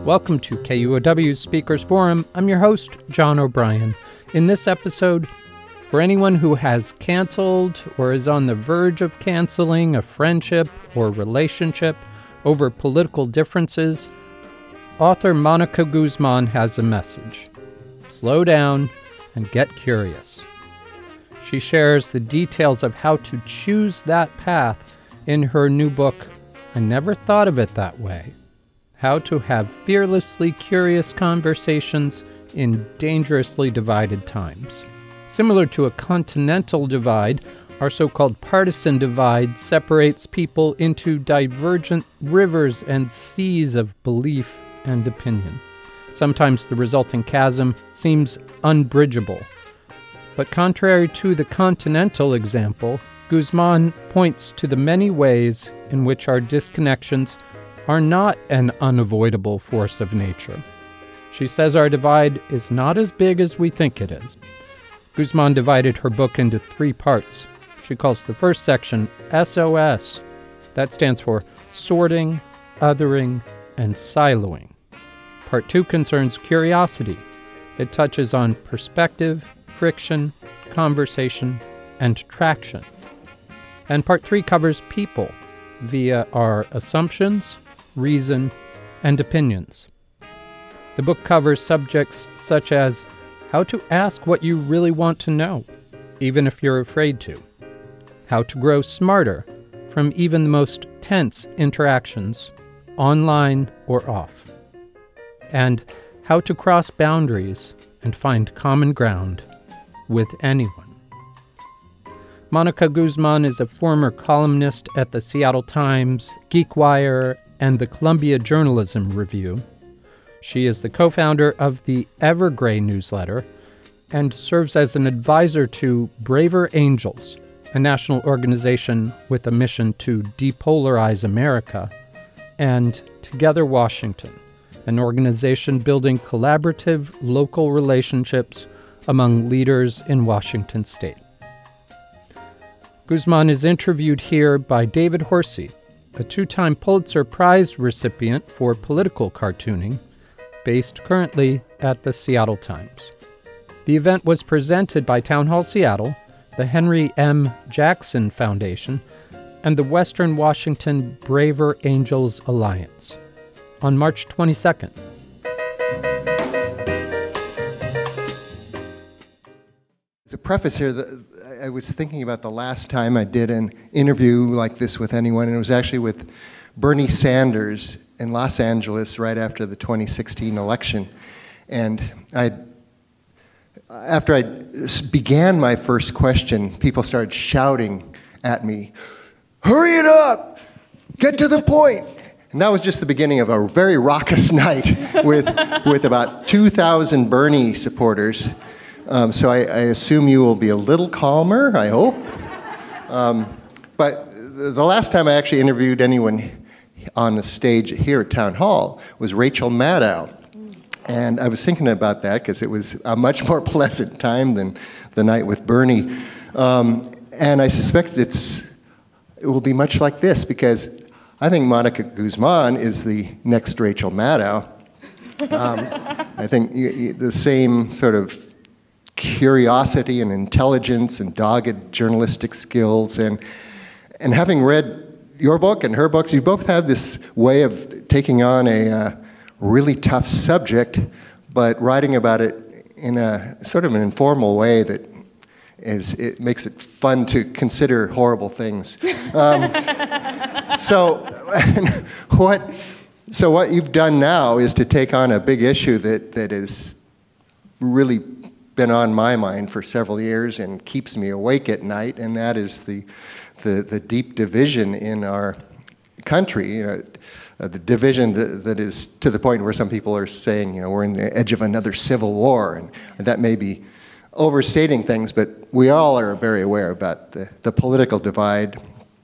Welcome to KUOW's Speakers Forum. I'm your host, John O'Brien. In this episode, for anyone who has canceled or is on the verge of canceling a friendship or relationship over political differences, author Monica Guzman has a message. Slow down and get curious. She shares the details of how to choose that path in her new book, I Never Thought of It That Way: How to Have Fearlessly Curious Conversations in Dangerously Divided Times. Similar to a continental divide, our so-called partisan divide separates people into divergent rivers and seas of belief and opinion. Sometimes the resulting chasm seems unbridgeable. But contrary to the continental example, Guzman points to the many ways in which our disconnections are not an unavoidable force of nature. She says our divide is not as big as we think it is. Guzman divided her book into 3 parts. She calls the first section SOS. That stands for sorting, othering, and siloing. Part 2 concerns curiosity. It touches on perspective, friction, conversation, and traction. And Part 3 covers people via our assumptions, reason, and opinions. The book covers subjects such as how to ask what you really want to know, even if you're afraid to, how to grow smarter from even the most tense interactions, online or off, and how to cross boundaries and find common ground with anyone. Monica Guzman is a former columnist at the Seattle Times, GeekWire, and the Columbia Journalism Review. She is the co-founder of the Evergrey newsletter and serves as an advisor to Braver Angels, a national organization with a mission to depolarize America, and Together Washington, an organization building collaborative local relationships among leaders in Washington state. Guzman is interviewed here by David Horsey, a 2-time Pulitzer Prize recipient for political cartooning, based currently at the Seattle Times. The event was presented by Town Hall Seattle, the Henry M. Jackson Foundation, and the Western Washington Braver Angels Alliance on March 22nd. As a preface here, I was thinking about the last time I did an interview like this with anyone, and it was actually with Bernie Sanders in Los Angeles right after the 2016 election. And after I began my first question, people started shouting at me, "Hurry it up! Get to the point!" And that was just the beginning of a very raucous night with about 2,000 Bernie supporters. So I assume you will be a little calmer, I hope. But the last time I actually interviewed anyone on the stage here at Town Hall was Rachel Maddow. And I was thinking about that because it was a much more pleasant time than the night with Bernie. And I suspect it will be much like this because I think Monica Guzman is the next Rachel Maddow. I think the same sort of curiosity and intelligence and dogged journalistic skills. And having read your book and her books, you both have this way of taking on a really tough subject, but writing about it in a sort of an informal way that it makes it fun to consider horrible things. So what you've done now is to take on a big issue that has really been on my mind for several years and keeps me awake at night, and that is the deep division in our country. The division that is to the point where some people are saying, we're in the edge of another civil war, and that may be overstating things, but we all are very aware about the political divide.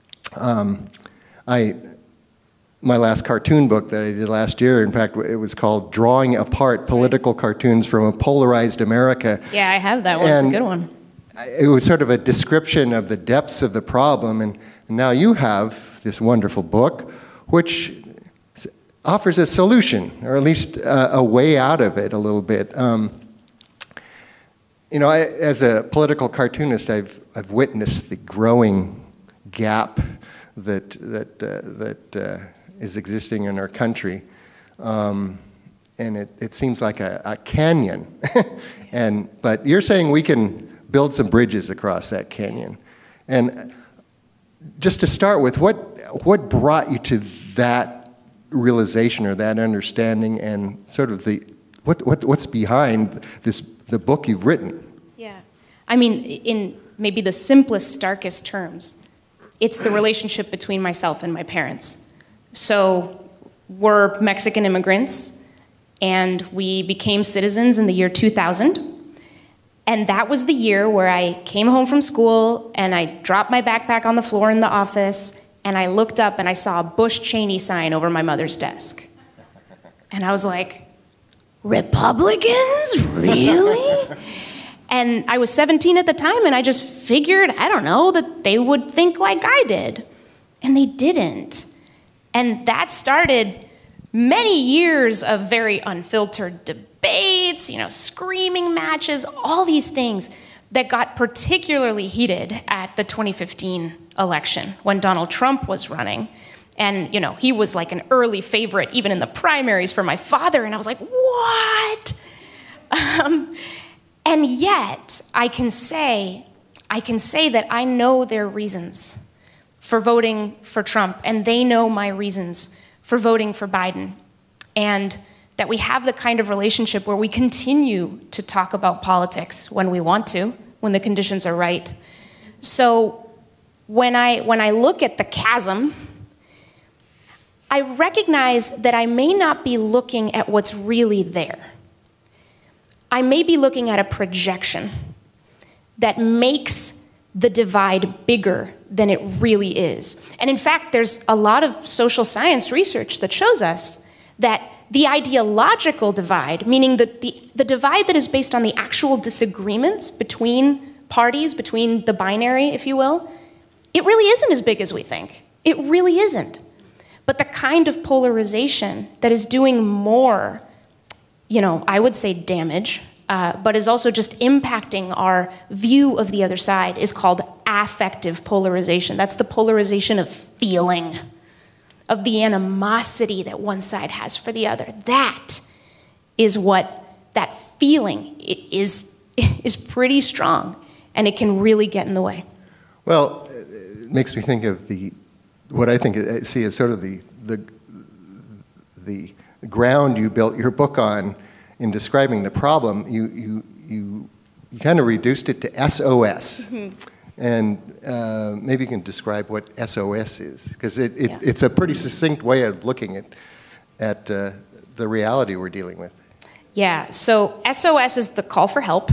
My last cartoon book that I did last year, in fact, it was called Drawing Apart Political Cartoons from a Polarized America. Yeah, I have that one. It's a good one. It was sort of a description of the depths of the problem, and now you have this wonderful book, which offers a solution, or at least a way out of it a little bit. As a political cartoonist, I've witnessed the growing gap that is existing in our country, and it seems like a canyon. But you're saying we can build some bridges across that canyon. And just to start with, what brought you to that realization or that understanding, and sort of what's behind the book you've written? Yeah. I mean, in maybe the simplest, starkest terms, it's the relationship between myself and my parents. So we're Mexican immigrants, and we became citizens in the year 2000. And that was the year where I came home from school, and I dropped my backpack on the floor in the office, and I looked up and I saw a Bush Cheney sign over my mother's desk. And I was like, Republicans? Really? And I was 17 at the time, and I just figured, I don't know, that they would think like I did. And they didn't. And that started many years of very unfiltered debates, screaming matches, all these things that got particularly heated at the 2015 election when Donald Trump was running. And, he was like an early favorite, even in the primaries for my father. And I was like, what? And yet, I can say that I know their reasons for voting for Trump, and they know my reasons for voting for Biden. And that we have the kind of relationship where we continue to talk about politics when we want to, when the conditions are right. So when I look at the chasm, I recognize that I may not be looking at what's really there. I may be looking at a projection that makes the divide bigger than it really is. And in fact, there's a lot of social science research that shows us that the ideological divide, meaning the divide that is based on the actual disagreements between parties, between the binary, if you will, it really isn't as big as we think. It really isn't. But the kind of polarization that is doing more, I would say damage, but is also just impacting our view of the other side is called affective polarization. That's the polarization of feeling, of the animosity that one side has for the other. That is what that feeling is pretty strong, and it can really get in the way. Well, it makes me think of what I see as sort of the ground you built your book on in describing the problem. You kind of reduced it to SOS. Mm-hmm. And maybe you can describe what SOS is, because it's a pretty succinct way of looking at the reality we're dealing with. Yeah, so SOS is the call for help,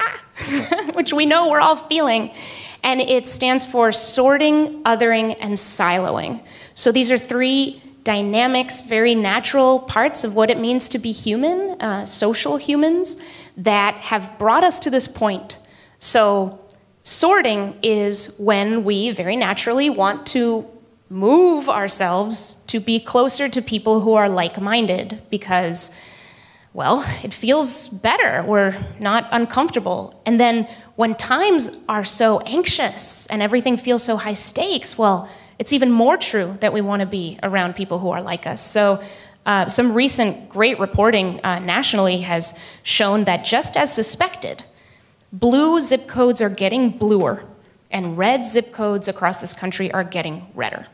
which we know we're all feeling. And it stands for sorting, othering, and siloing. So these are three dynamics, very natural parts of what it means to be human, social humans, that have brought us to this point. So sorting is when we very naturally want to move ourselves to be closer to people who are like-minded because, well, it feels better. We're not uncomfortable. And then when times are so anxious and everything feels so high stakes, well, it's even more true that we want to be around people who are like us. So some recent great reporting nationally has shown that just as suspected, blue zip codes are getting bluer, and red zip codes across this country are getting redder.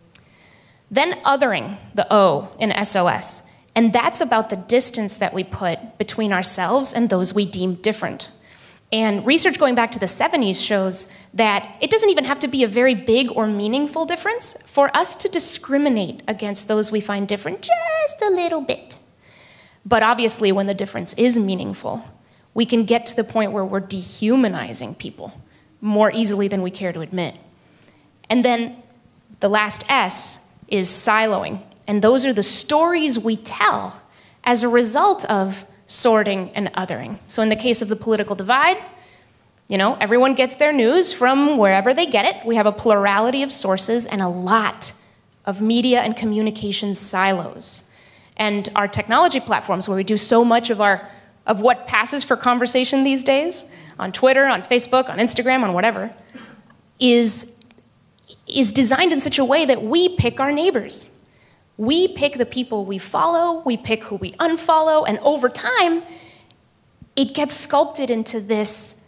Then othering, the O in SOS, and that's about the distance that we put between ourselves and those we deem different. And research going back to the 70s shows that it doesn't even have to be a very big or meaningful difference for us to discriminate against those we find different just a little bit. But obviously, when the difference is meaningful, we can get to the point where we're dehumanizing people more easily than we care to admit. And then the last S is siloing. And those are the stories we tell as a result of sorting and othering. So in the case of the political divide, everyone gets their news from wherever they get it. We have a plurality of sources and a lot of media and communications silos. And our technology platforms, where we do so much of what passes for conversation these days, on Twitter, on Facebook, on Instagram, on whatever, is designed in such a way that we pick our neighbors. We pick the people we follow, we pick who we unfollow, and over time, it gets sculpted into this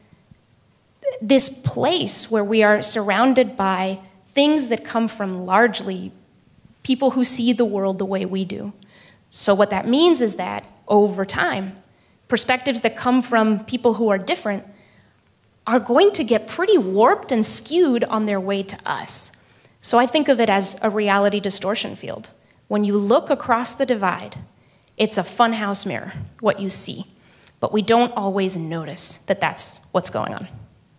place where we are surrounded by things that come from largely people who see the world the way we do. So what that means is that over time, perspectives that come from people who are different are going to get pretty warped and skewed on their way to us. So I think of it as a reality distortion field. When you look across the divide, it's a funhouse mirror, what you see. But we don't always notice that that's what's going on.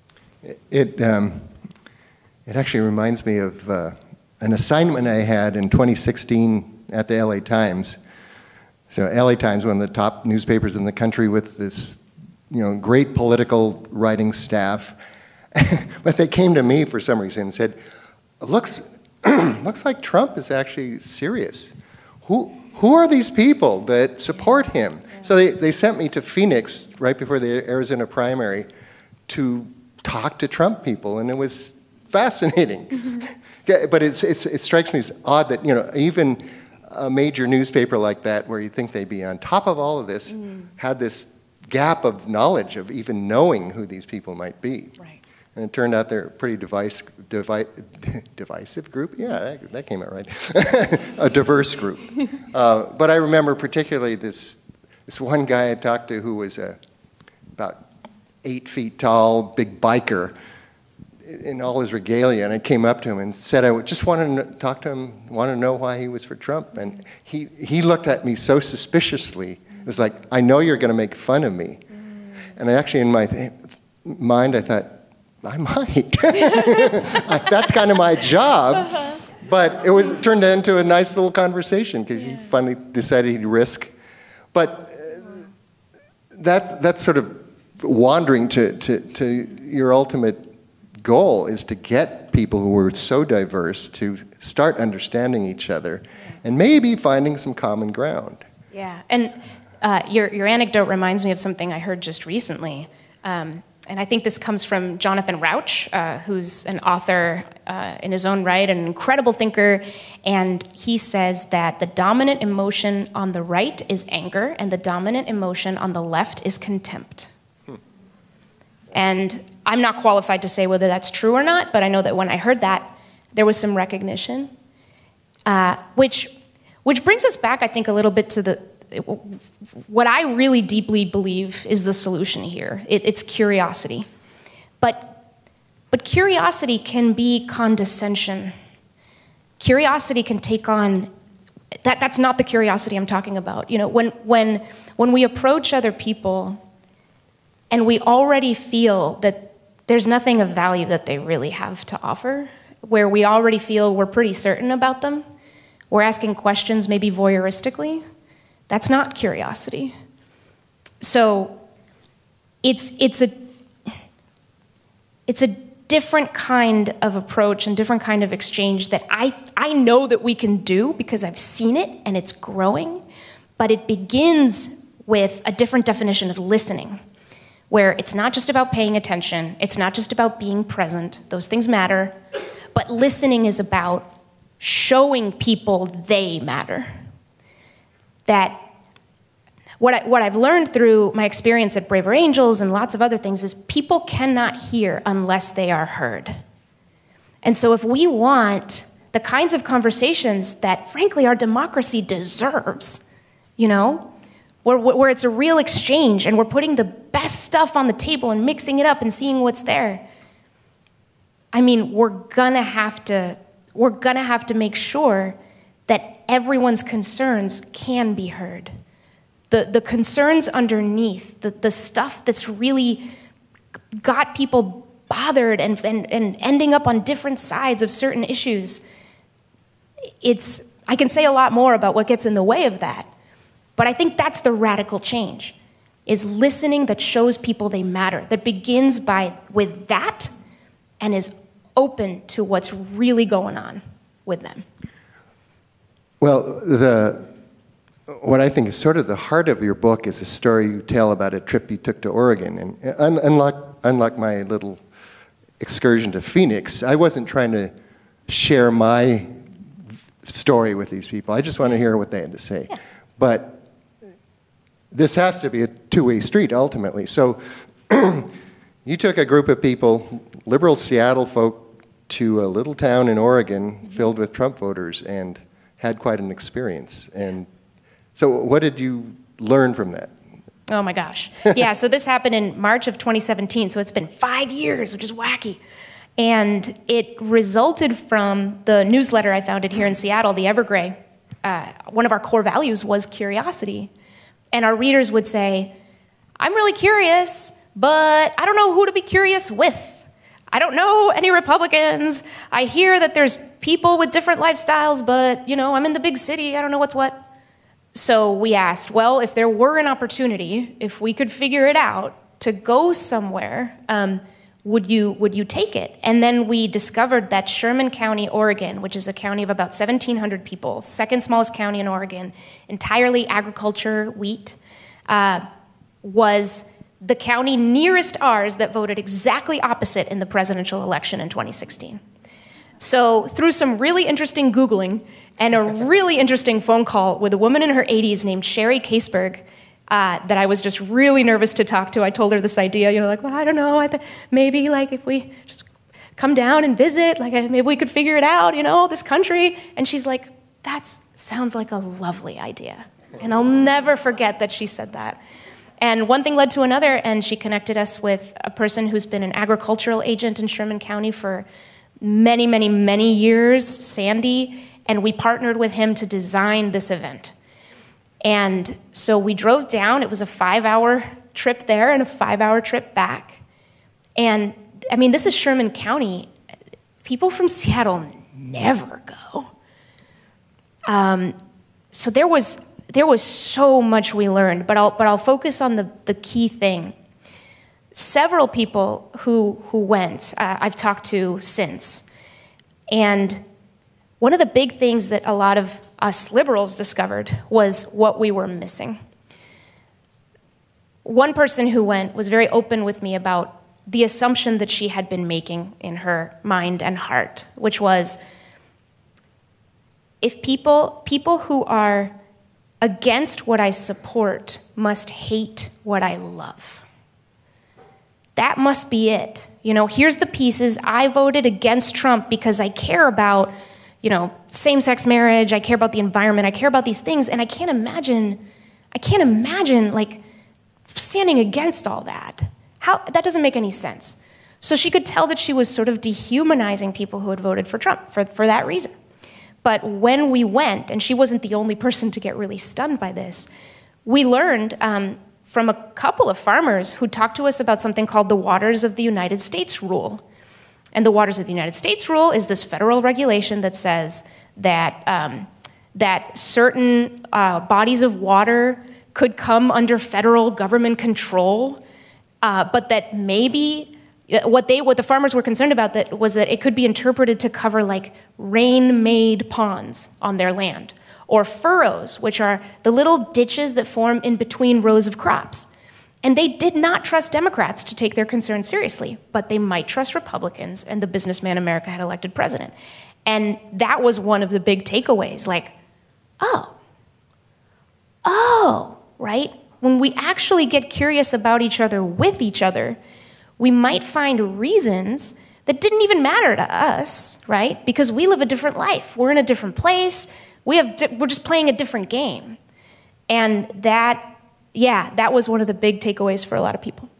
It actually reminds me of an assignment I had in 2016 at the LA Times. So LA Times, one of the top newspapers in the country with this, great political writing staff. But they came to me for some reason and said, looks like Trump is actually serious. Who are these people that support him? So they sent me to Phoenix right before the Arizona primary to talk to Trump people, and it was fascinating. Mm-hmm. But it strikes me as odd that even a major newspaper like that, where you think they'd be on top of all of this, had this gap of knowledge of even knowing who these people might be. Right. And it turned out they're a pretty divisive group. Yeah, that came out right. A diverse group. But I remember particularly this one guy I talked to who was about 8 feet tall, big biker in all his regalia, and I came up to him and said I just wanted to talk to him, want to know why he was for Trump. And he looked at me so suspiciously. It was like, I know you're going to make fun of me. And I actually, in my mind, I thought, I might. That's kind of my job. But it turned into a nice little conversation because he finally decided he'd risk. But that's sort of wandering to your ultimate goal is to get people who are so diverse to start understanding each other and maybe finding some common ground. Yeah, and your anecdote reminds me of something I heard just recently. And I think this comes from Jonathan Rauch, who's an author in his own right, an incredible thinker. And he says that the dominant emotion on the right is anger, and the dominant emotion on the left is contempt. And I'm not qualified to say whether that's true or not, but I know that when I heard that, there was some recognition, which brings us back, I think, a little bit to what I really deeply believe is the solution here. It's curiosity. But curiosity can be condescension. Curiosity can take on, that's not the curiosity I'm talking about. When we approach other people and we already feel that there's nothing of value that they really have to offer, where we already feel we're pretty certain about them, we're asking questions maybe voyeuristically, that's not curiosity. So it's a different kind of approach and different kind of exchange that I know that we can do because I've seen it and it's growing, but it begins with a different definition of listening, where it's not just about paying attention, it's not just about being present, those things matter, but listening is about showing people they matter. That what I've learned through my experience at Braver Angels and lots of other things is people cannot hear unless they are heard. And so if we want the kinds of conversations that, frankly, our democracy deserves, where it's a real exchange and we're putting the best stuff on the table and mixing it up and seeing what's there, I mean, we're gonna have to make sure that everyone's concerns can be heard. The concerns underneath, the stuff that's really got people bothered and ending up on different sides of certain issues, I can say a lot more about what gets in the way of that, but I think that's the radical change, is listening that shows people they matter, that begins with that and is open to what's really going on with them. Well, what I think is sort of the heart of your book is a story you tell about a trip you took to Oregon. And unlike my little excursion to Phoenix, I wasn't trying to share my story with these people. I just want to hear what they had to say. Yeah. But this has to be a two-way street ultimately. So you took a group of people, liberal Seattle folk, to a little town in Oregon filled with Trump voters and had quite an experience. And so what did you learn from that? Oh my gosh. Yeah, so this happened in March of 2017, so it's been 5 years, which is wacky. And it resulted from the newsletter I founded here in Seattle, the Evergrey. One of our core values was curiosity. And our readers would say, I'm really curious, but I don't know who to be curious with. I don't know any Republicans. I hear that there's people with different lifestyles, but, I'm in the big city. I don't know what's what. So we asked, well, if there were an opportunity, if we could figure it out to go somewhere, would you take it? And then we discovered that Sherman County, Oregon, which is a county of about 1,700 people, second smallest county in Oregon, entirely agriculture, wheat, was the county nearest ours that voted exactly opposite in the presidential election in 2016. So through some really interesting Googling and a really interesting phone call with a woman in her 80s named Sherry Caseberg, that I was just really nervous to talk to. I told her this idea, well, I don't know, maybe if we just come down and visit, maybe we could figure it out, this country. And she's like, that sounds like a lovely idea. And I'll never forget that she said that. And one thing led to another, and she connected us with a person who's been an agricultural agent in Sherman County for many, many, many years, Sandy, and we partnered with him to design this event. And so we drove down. It was a 5-hour trip there and a 5-hour trip back. And, this is Sherman County. People from Seattle never go. So there was so much we learned, but I'll focus on the key thing. Several people who went, I've talked to since. And one of the big things that a lot of us liberals discovered was what we were missing. One person who went was very open with me about the assumption that she had been making in her mind and heart, which was, if people who are against what I support must hate what I love. That must be it. Here's the pieces. I voted against Trump because I care about same-sex marriage, I care about the environment, I care about these things, and I can't imagine standing against all that. That doesn't make any sense. So she could tell that she was sort of dehumanizing people who had voted for Trump for that reason. But when we went, and she wasn't the only person to get really stunned by this, we learned from a couple of farmers who talked to us about something called the Waters of the United States Rule. And the Waters of the United States Rule is this federal regulation that says that certain bodies of water could come under federal government control, but that maybe what the farmers were concerned about was that it could be interpreted to cover rain-made ponds on their land, or furrows, which are the little ditches that form in between rows of crops. And they did not trust Democrats to take their concerns seriously, but they might trust Republicans and the businessman America had elected president. And that was one of the big takeaways, right? When we actually get curious about each other with each other, we might find reasons that didn't even matter to us, right? Because we live a different life. We're in a different place. We're just playing a different game. And that was one of the big takeaways for a lot of people.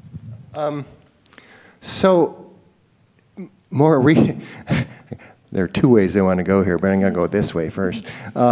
There are two ways I want to go here, but I'm going to go this way first.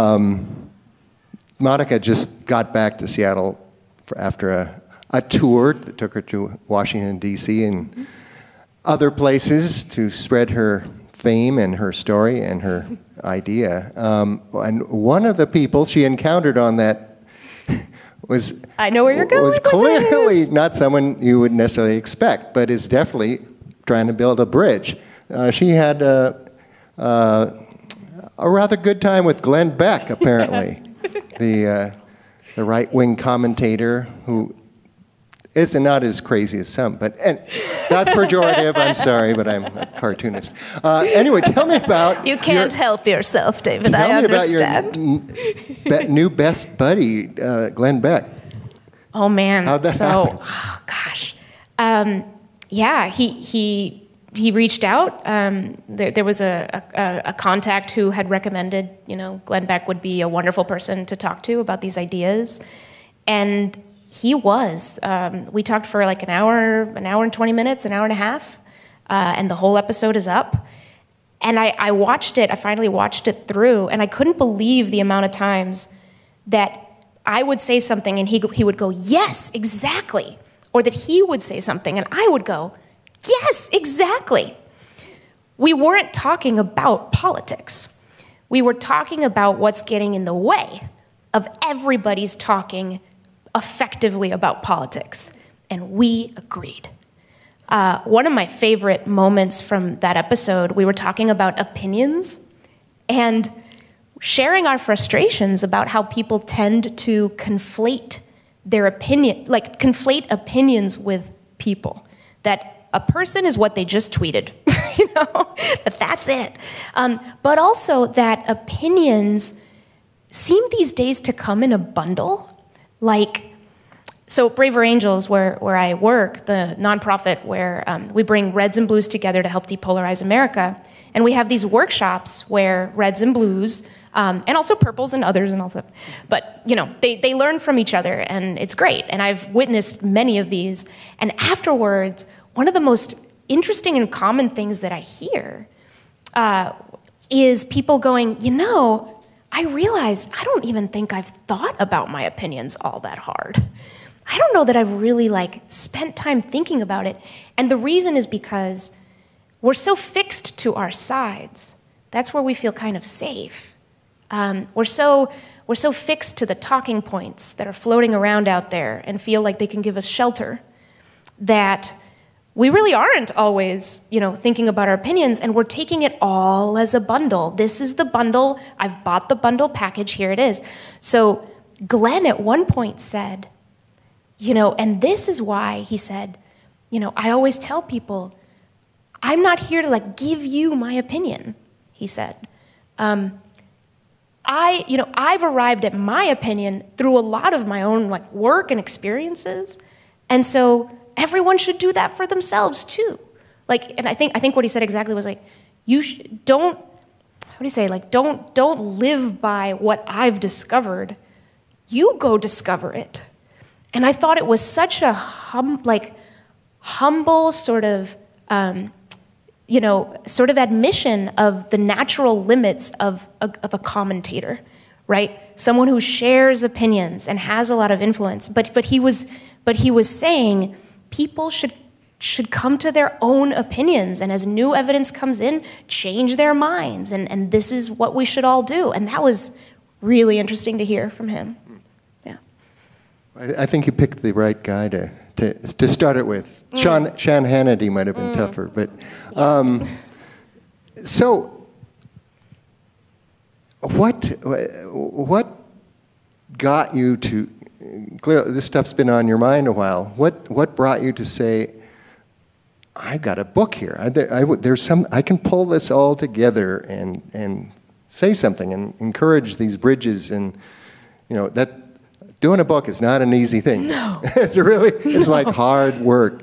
Monica just got back to Seattle after a tour that took her to Washington, D.C. and other places to spread her fame and her story and her idea. And one of the people she encountered on that was clearly not someone you would necessarily expect, but is definitely trying to build a bridge. She had a rather good time with Glenn Beck, apparently, the the right-wing commentator who is not as crazy as some, and that's pejorative. I'm sorry, but I'm a cartoonist. Anyway, tell me about You can't help yourself, David. I understand. Tell me about your new best buddy, Glenn Beck. Oh man! How'd that happen? Oh gosh, yeah. He reached out. There was a contact who had recommended, Glenn Beck would be a wonderful person to talk to about these ideas, and he was. We talked for like an hour and 20 minutes, an hour and a half, and the whole episode is up. And I watched it. I finally watched it through, and I couldn't believe the amount of times that I would say something and he would go, yes, exactly. Or that he would say something and I would go, yes, exactly. We weren't talking about politics. We were talking about what's getting in the way of everybody's talking effectively about politics. And we agreed. One of my favorite moments from that episode, we were talking about opinions and sharing our frustrations about how people tend to conflate conflate opinions with people. That a person is what they just tweeted, but that's it. But also that opinions seem these days to come in a bundle. So Braver Angels, where I work, the nonprofit where we bring Reds and Blues together to help depolarize America, and we have these workshops where Reds and Blues, and also Purples and others and all that, but they learn from each other, and it's great. And I've witnessed many of these. And afterwards, one of the most interesting and common things that I hear is people going, I realized I don't even think I've thought about my opinions all that hard. I don't know that I've really spent time thinking about it. And the reason is because we're so fixed to our sides. That's where we feel kind of safe. We're so fixed to the talking points that are floating around out there and feel like they can give us shelter that we really aren't always, thinking about our opinions, and we're taking it all as a bundle. This is the bundle. I've bought the bundle package. Here it is. So Glenn at one point said, and this is why he said, I always tell people, I'm not here to give you my opinion, he said. I've arrived at my opinion through a lot of my own work and experiences. And so everyone should do that for themselves too. And I think what he said exactly was don't live by what I've discovered. You go discover it. And I thought it was such a humble sort of admission of the natural limits of a commentator, right? Someone who shares opinions and has a lot of influence. But he was saying people should come to their own opinions, and as new evidence comes in, change their minds, and this is what we should all do. And that was really interesting to hear from him. Yeah. I think you picked the right guy to start it with. Sean Hannity might have been tougher, but so what got you to? Clearly, this stuff's been on your mind a while. What brought you to say, I got a book here. I can pull this all together and say something and encourage these bridges, and that. Doing a book is not an easy thing. No. It's like hard work.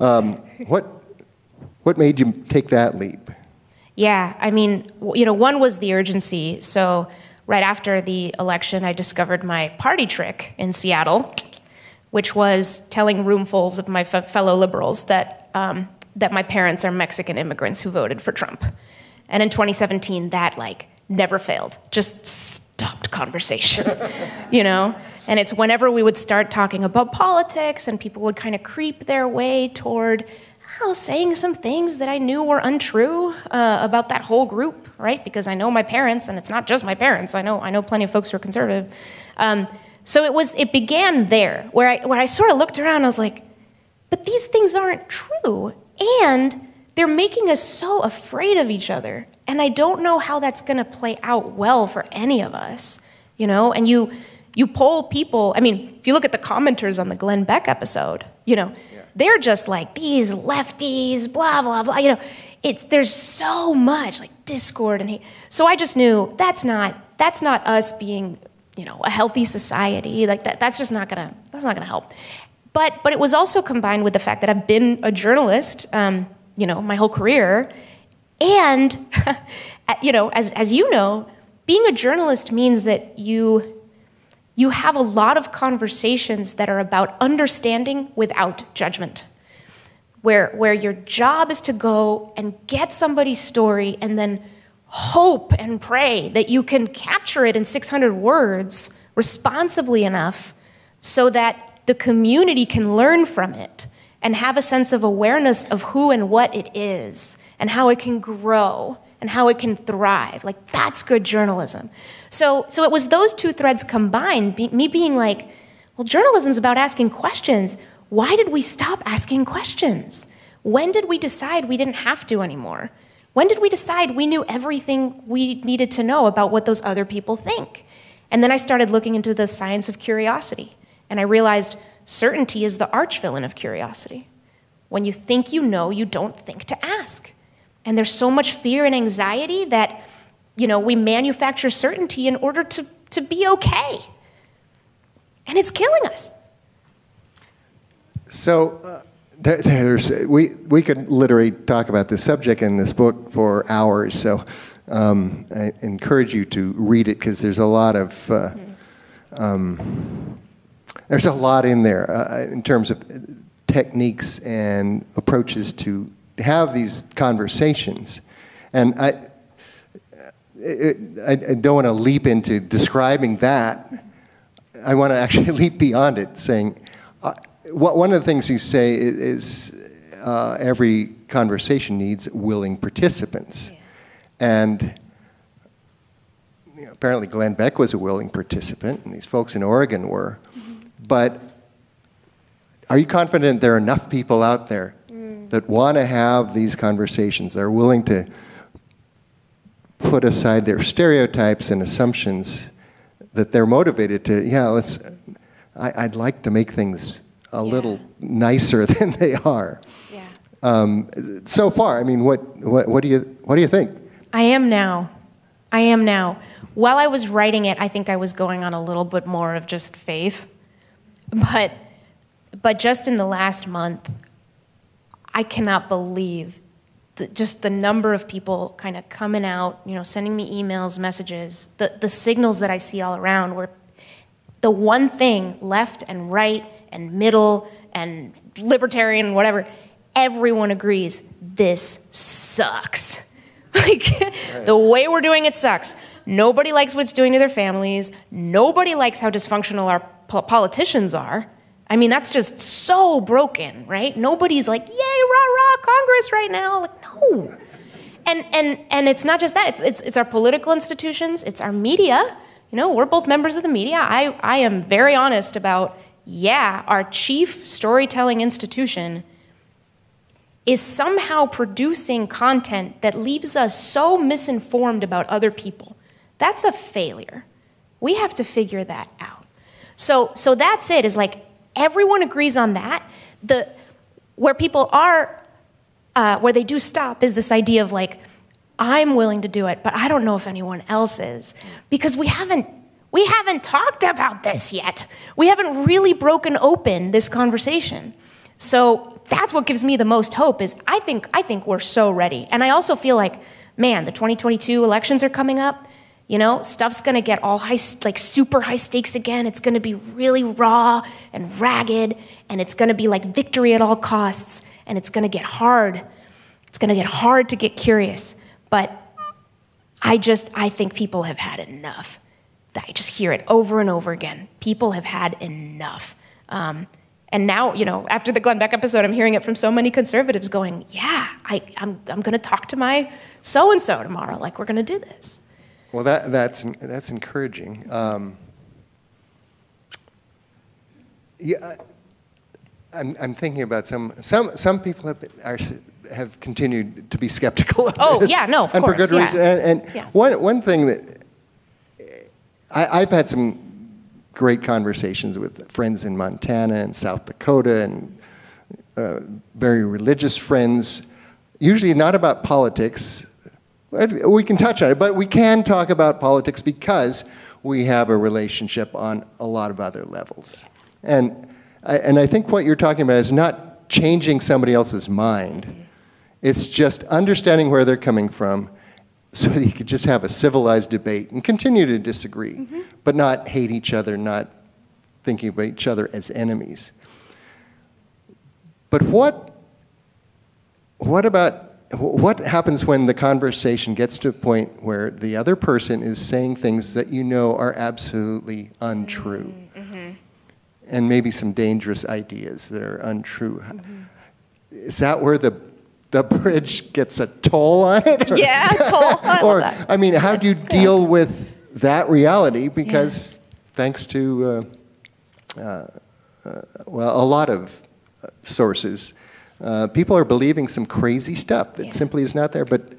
What made you take that leap? Yeah, one was the urgency. So right after the election, I discovered my party trick in Seattle, which was telling roomfuls of my fellow liberals that my parents are Mexican immigrants who voted for Trump. And in 2017, that never failed. Just stopped conversation, And it's whenever we would start talking about politics and people would kind of creep their way toward saying some things that I knew were untrue about that whole group, right? Because I know my parents, and it's not just my parents. I know plenty of folks who are conservative. So it began there, where I sort of looked around and I was like, but these things aren't true, and they're making us so afraid of each other, and I don't know how that's going to play out well for any of us, And you poll people. I mean, if you look at the commenters on the Glenn Beck episode, they're just like, these lefties, blah, blah, blah. There's so much like discord and hate. So I just knew that's not us being, a healthy society. Like that's just not gonna help. But it was also combined with the fact that I've been a journalist, my whole career. And, as you know, being a journalist means that you have a lot of conversations that are about understanding without judgment, where your job is to go and get somebody's story and then hope and pray that you can capture it in 600 words responsibly enough so that the community can learn from it and have a sense of awareness of who and what it is and how it can grow and how it can thrive. Like, that's good journalism. So it was those two threads combined, me being like, well, journalism's about asking questions. Why did we stop asking questions? When did we decide we didn't have to anymore? When did we decide we knew everything we needed to know about what those other people think? And then I started looking into the science of curiosity. And I realized certainty is the arch-villain of curiosity. When you think you know, you don't think to ask. And there's so much fear and anxiety that, we manufacture certainty in order to be okay. And it's killing us. So we could literally talk about this subject in this book for hours. So I encourage you to read it because there's a lot of there's a lot in there in terms of techniques and approaches to have these conversations. And I don't want to leap into describing that. I want to actually leap beyond it, saying one of the things you say is every conversation needs willing participants. Yeah. And apparently Glenn Beck was a willing participant, and these folks in Oregon were. Mm-hmm. But are you confident there are enough people out there that want to have these conversations, are willing to put aside their stereotypes and assumptions, that they're motivated to, I'd like to make things a little nicer than they are. Yeah. So far, I mean, what do you think? I am now. While I was writing it, I think I was going on a little bit more of just faith. But just in the last month, I cannot believe just the number of people kind of coming out, sending me emails, messages, the signals that I see all around, where the one thing, left and right and middle and libertarian and whatever, everyone agrees this sucks. The way we're doing it sucks. Nobody likes what it's doing to their families. Nobody likes how dysfunctional our politicians are. I mean, that's just so broken, right? Nobody's like, yay, rah-rah, Congress right now. Like, no. And it's not just that. It's our political institutions. It's our media. We're both members of the media. I am very honest about, our chief storytelling institution is somehow producing content that leaves us so misinformed about other people. That's a failure. We have to figure that out. So that's it, is like, everyone agrees on that. Where people are, where they do stop, is this idea of like, I'm willing to do it, but I don't know if anyone else is, because we haven't talked about this yet. We haven't really broken open this conversation. So that's what gives me the most hope. Is I think we're so ready, and I also feel like, man, the 2022 elections are coming up. Stuff's going to get all high, like super high stakes again. It's going to be really raw and ragged, and it's going to be like victory at all costs, and it's going to get hard. It's going to get hard to get curious. But I think people have had enough. I just hear it over and over again. People have had enough. And now, after the Glenn Beck episode, I'm hearing it from so many conservatives going, I'm going to talk to my so-and-so tomorrow. Like, we're going to do this. Well, that's encouraging. I'm thinking about some people have continued to be skeptical of this. Oh yeah, no, of and course, for good reason. And one thing that I've had some great conversations with friends in Montana and South Dakota and very religious friends, usually not about politics. We can touch on it, but we can talk about politics because we have a relationship on a lot of other levels. And I think what you're talking about is not changing somebody else's mind. It's just understanding where they're coming from so that you could just have a civilized debate and continue to disagree, but not hate each other, not thinking about each other as enemies. But what happens when the conversation gets to a point where the other person is saying things that you know are absolutely untrue? And maybe some dangerous ideas that are untrue. Is that where the bridge gets a toll on it? Or, yeah, toll. Or, I mean, how do you deal with that reality? Because thanks to, a lot of sources, people are believing some crazy stuff that simply is not there. But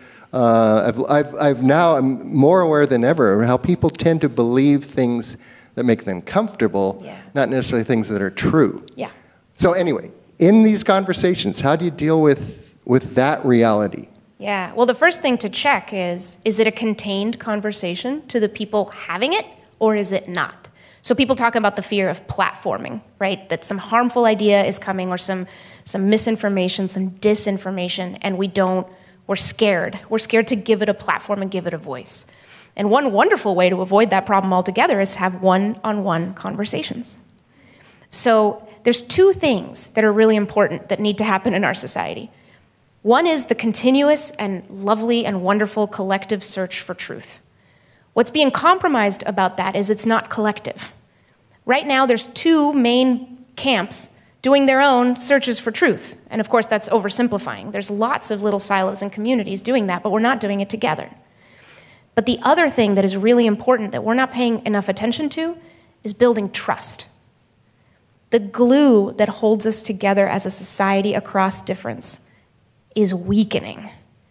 I'm more aware than ever of how people tend to believe things that make them comfortable, not necessarily things that are true. Yeah. So anyway, in these conversations, how do you deal with that reality? Yeah. Well, the first thing to check is it a contained conversation to the people having it, or is it not? So people talk about the fear of platforming, right? That some harmful idea is coming, or some misinformation, some disinformation, and we're scared. We're scared to give it a platform and give it a voice. And one wonderful way to avoid that problem altogether is to have one-on-one conversations. So there's two things that are really important that need to happen in our society. One is the continuous and lovely and wonderful collective search for truth. What's being compromised about that is it's not collective. Right now, there's two main camps doing their own searches for truth. And of course, that's oversimplifying. There's lots of little silos and communities doing that, but we're not doing it together. But the other thing that is really important that we're not paying enough attention to is building trust. The glue that holds us together as a society across difference is weakening.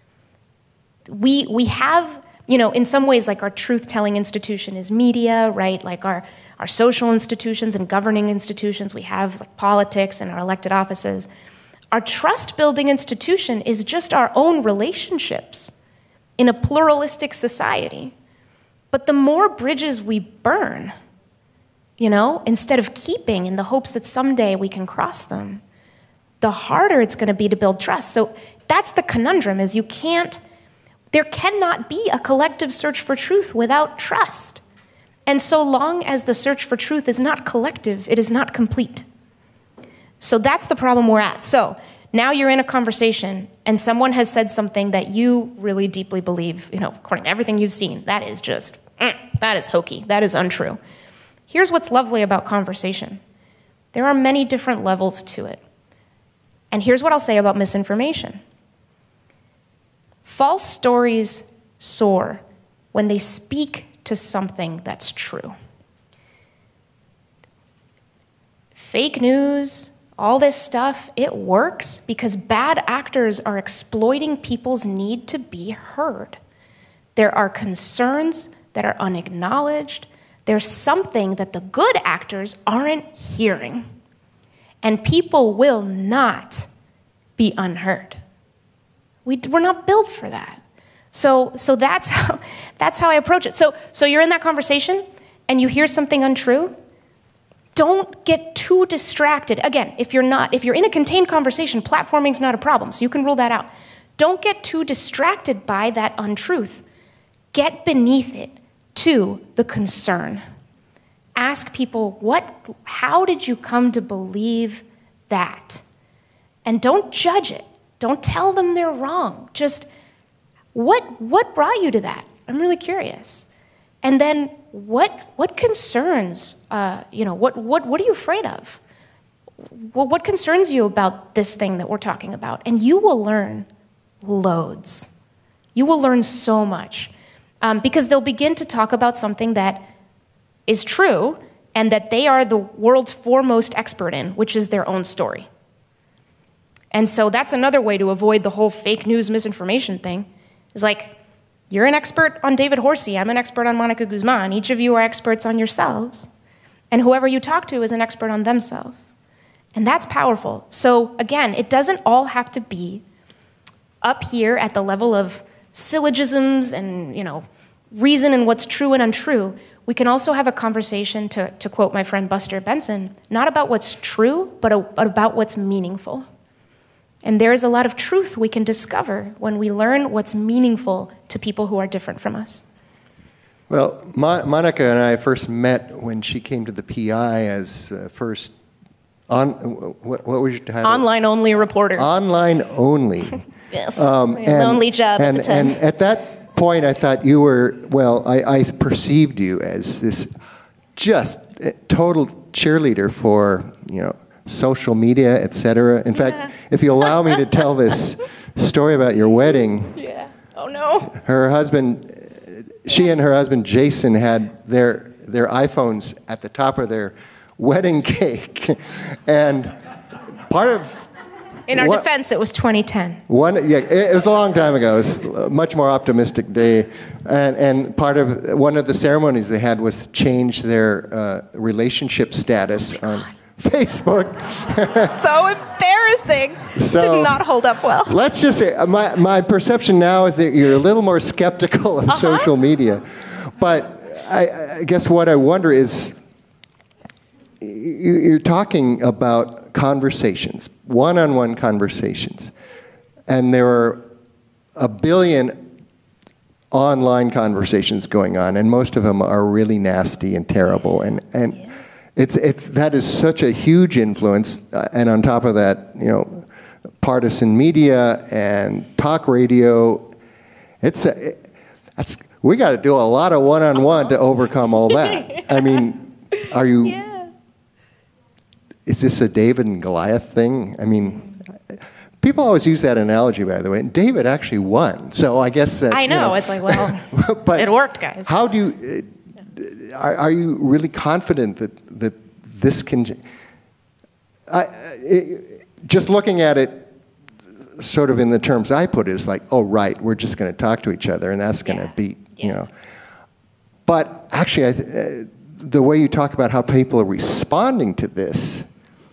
We have, in some ways, like our truth-telling institution is media, right? Like our social institutions and governing institutions, we have like politics and our elected offices. Our trust-building institution is just our own relationships in a pluralistic society. But the more bridges we burn, instead of keeping in the hopes that someday we can cross them, the harder it's going to be to build trust. So that's the conundrum, is there cannot be a collective search for truth without trust. And so long as the search for truth is not collective, it is not complete. So that's the problem we're at. So now you're in a conversation and someone has said something that you really deeply believe, according to everything you've seen, that is just, that is hokey, that is untrue. Here's what's lovely about conversation. There are many different levels to it. And here's what I'll say about misinformation. False stories soar when they speak to something that's true. Fake news, all this stuff, it works because bad actors are exploiting people's need to be heard. There are concerns that are unacknowledged. There's something that the good actors aren't hearing. And people will not be unheard. We're not built for that. So that's how I approach it. So you're in that conversation and you hear something untrue. Don't get too distracted. Again, if you're in a contained conversation, platforming's not a problem, so you can rule that out. Don't get too distracted by that untruth. Get beneath it to the concern. Ask people, how did you come to believe that? And don't judge it. Don't tell them they're wrong. Just, what brought you to that? I'm really curious. And then what concerns, what are you afraid of? Well, what concerns you about this thing that we're talking about? And you will learn loads. You will learn so much. Because they'll begin to talk about something that is true and that they are the world's foremost expert in, which is their own story. And so that's another way to avoid the whole fake news misinformation thing. Is like, you're an expert on David Horsey, I'm an expert on Monica Guzman. Each of you are experts on yourselves. And whoever you talk to is an expert on themselves. And that's powerful. So again, it doesn't all have to be up here at the level of syllogisms and, reason and what's true and untrue. We can also have a conversation, to quote my friend Buster Benson, not about what's true, but about what's meaningful. And there is a lot of truth we can discover when we learn what's meaningful to people who are different from us. Well, Monica and I first met when she came to the PI as first what was your title? Online-only reporter. Online only. Yes, lonely job at the time. And at that point, I thought you were, I perceived you as this just total cheerleader for, social media, etc. In fact, if you allow me to tell this story about your wedding. Yeah. Oh, no. Her husband, she and her husband, Jason, had their iPhones at the top of their wedding cake. And part of... In our defense, it was 2010. It was a long time ago. It was a much more optimistic day. And part of one of the ceremonies they had was to change their relationship status on Facebook. So embarrassing. Did not hold up well. Let's just say, my perception now is that you're a little more skeptical of social media. But I guess what I wonder is, you're talking about conversations, one-on-one conversations, and there are a billion online conversations going on, and most of them are really nasty and terrible, and that is such a huge influence, and on top of that, partisan media and talk radio, we got to do a lot of one-on-one to overcome all that. I mean, are you? Yeah. Is this a David and Goliath thing? I mean, people always use that analogy, by the way. And David actually won, so I guess that. I know. It's like, well, but it worked, guys. How do you? Are you really confident that this can? Just looking at it, sort of in the terms I put it, is like, oh right, we're just going to talk to each other, and that's going to beat, But actually, the way you talk about how people are responding to this,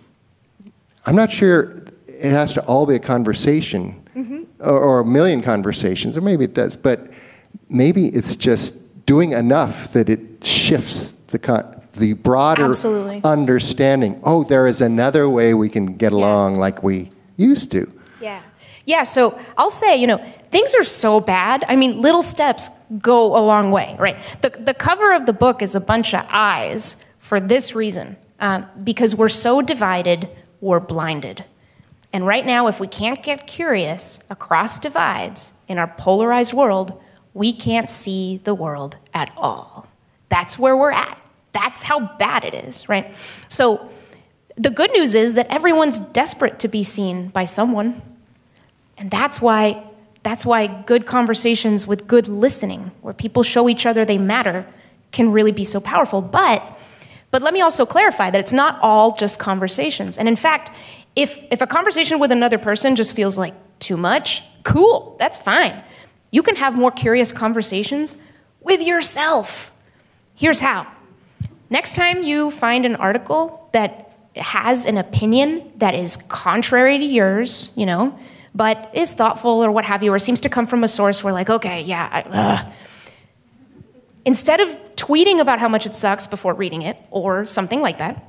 I'm not sure it has to all be a conversation, or a million conversations, or maybe it does, but maybe it's just doing enough that it shifts the broader Absolutely. Understanding. Oh, there is another way we can get along like we used to. Yeah, so I'll say, things are so bad. I mean, little steps go a long way, right? The cover of the book is a bunch of eyes for this reason, because we're so divided, we're blinded. And right now, if we can't get curious across divides in our polarized world, we can't see the world at all. That's where we're at. That's how bad it is, right? So the good news is that everyone's desperate to be seen by someone. And that's why good conversations with good listening, where people show each other they matter, can really be so powerful. But let me also clarify that it's not all just conversations. And in fact, if a conversation with another person just feels like too much, cool, that's fine. You can have more curious conversations with yourself. Here's how. Next time you find an article that has an opinion that is contrary to yours, but is thoughtful or what have you, or seems to come from a source where like, okay, yeah, instead of tweeting about how much it sucks before reading it, or something like that,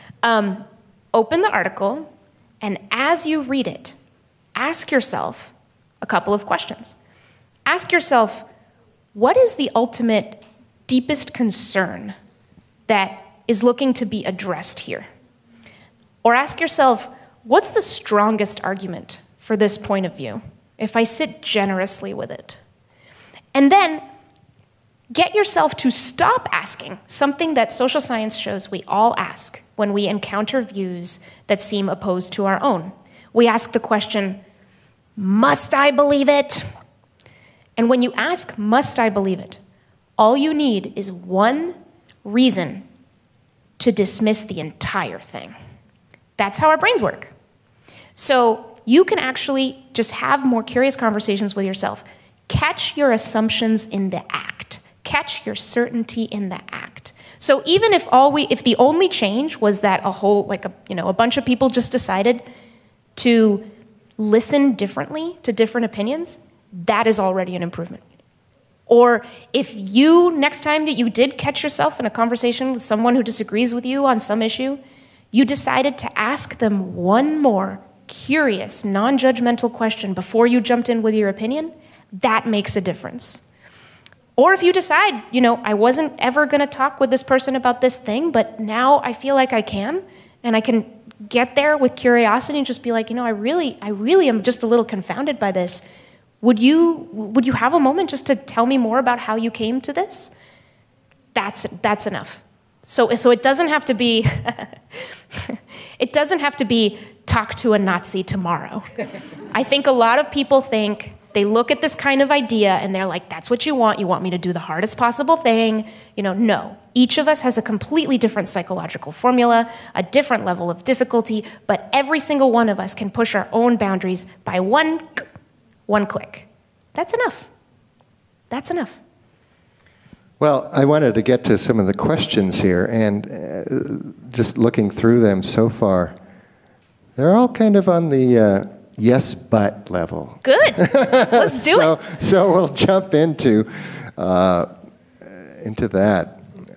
open the article, and as you read it, ask yourself a couple of questions. Ask yourself, what is the ultimate, deepest concern that is looking to be addressed here? Or ask yourself, what's the strongest argument for this point of view, if I sit generously with it? And then get yourself to stop asking something that social science shows we all ask when we encounter views that seem opposed to our own. We ask the question, must I believe it? And when you ask, must I believe it, all you need is one reason to dismiss the entire thing. That's how our brains work. So you can actually just have more curious conversations with yourself. Catch your assumptions in the act. Catch your certainty in the act. So even if the only change was that a bunch of people just decided to listen differently to different opinions, that is already an improvement. Or if next time that you did catch yourself in a conversation with someone who disagrees with you on some issue, you decided to ask them one more curious, non-judgmental question before you jumped in with your opinion, that makes a difference. Or if you decide, I wasn't ever going to talk with this person about this thing, but now I feel like I can, and I can get there with curiosity and just be like, I really am just a little confounded by this. Would you have a moment just to tell me more about how you came to this? That's enough. So it doesn't have to be talk to a Nazi tomorrow. I think a lot of people think they look at this kind of idea and they're like, that's what you want me to do the hardest possible thing. No. Each of us has a completely different psychological formula, a different level of difficulty, but every single one of us can push our own boundaries by one click. That's enough. That's enough. Well, I wanted to get to some of the questions here, and just looking through them so far, they're all kind of on the yes, but level. Good. Let's do it. So we'll jump into that.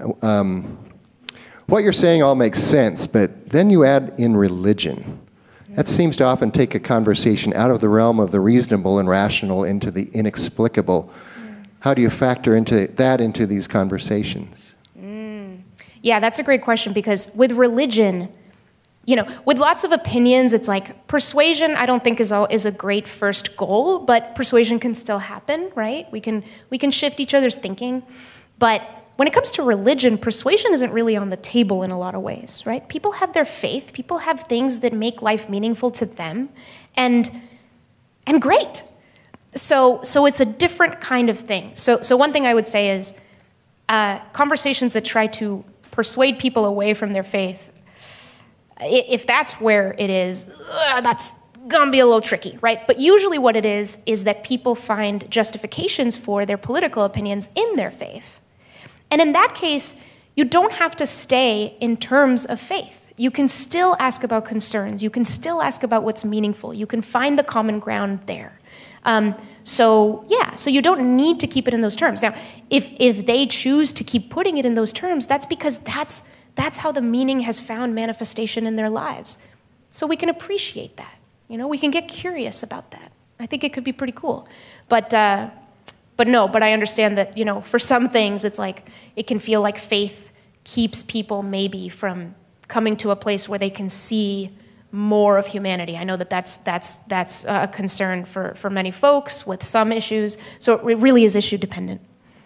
What you're saying all makes sense, but then you add in religion. That seems to often take a conversation out of the realm of the reasonable and rational into the inexplicable. How do you factor into these conversations? Yeah, that's a great question, because with religion, with lots of opinions, it's like persuasion I don't think is a great first goal, but persuasion can still happen, right? We can shift each other's thinking. But when it comes to religion, persuasion isn't really on the table in a lot of ways, right? People have their faith, people have things that make life meaningful to them, and great. So it's a different kind of thing. So one thing I would say is conversations that try to persuade people away from their faith, if that's where it is, that's gonna be a little tricky, right? But usually what it is that people find justifications for their political opinions in their faith. And in that case, you don't have to stay in terms of faith. You can still ask about concerns. You can still ask about what's meaningful. You can find the common ground there. So you don't need to keep it in those terms. Now, if they choose to keep putting it in those terms, that's because that's how the meaning has found manifestation in their lives. So we can appreciate that. We can get curious about that. I think it could be pretty cool. But I understand that, for some things, it's like, it can feel like faith keeps people maybe from coming to a place where they can see more of humanity. I know that's a concern for many folks with some issues. So it really is issue dependent.